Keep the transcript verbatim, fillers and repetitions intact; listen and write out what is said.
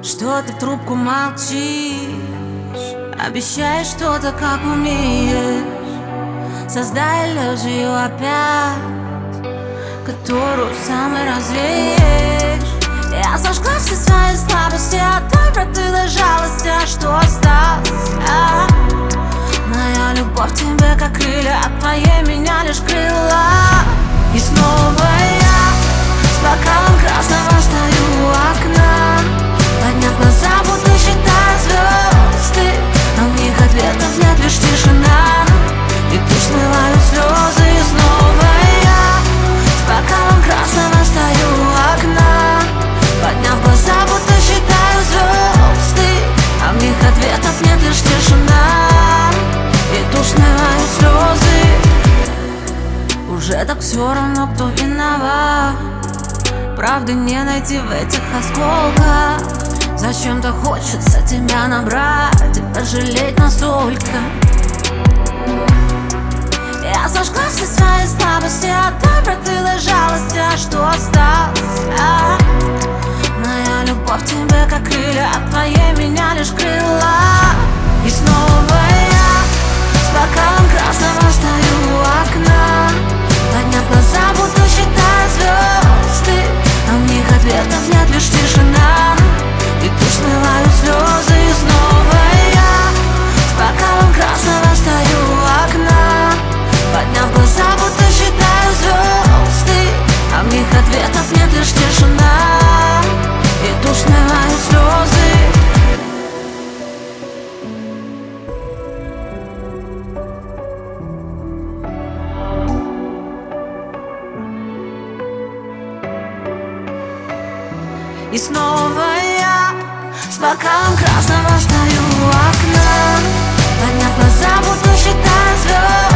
Что ты в трубку молчишь, обещаешь что-то, как умеешь. Создай иллюзию опять, которую сам и развеешь. Я сожгла все свои слабости, от доброты до жалости. А что осталось? А? Моя любовь тебе как крылья, от твоей меня лишь крыла. И снова я с бокалом красного стою у окна, подняв глаза, будто считаю звезды, но в них ответов нет, лишь тишина. И пусть смывают слезы. И снова я с бокалом красного стою у окна, подняв глаза, будто считаю звезды, а в них ответов нет, лишь тишина. И тут смывают слезы. Уже так все равно, кто виноват. Правды не найти в этих осколках. Зачем-то хочется тебя набрать и пожалеть настолько. Я сожгла все свои слабости, от доброты до жалости. А что осталось? А? Моя любовь тебе как крылья, от твоей меня лишь крыла. И снова я с бокалом красного стою у окна, подняв глаза, будто считаю звезды, но в них ответов нет, лишь тишина. И пусть смывают слезы. И снова я с бокалом красного стою у окна, подняв глаза, будто считаю звезды, а в них ответов нет, лишь тишина. И тут смывают слезы. И снова я с бокалом красного стою у окна, подняв глаза, будто считаю звезды,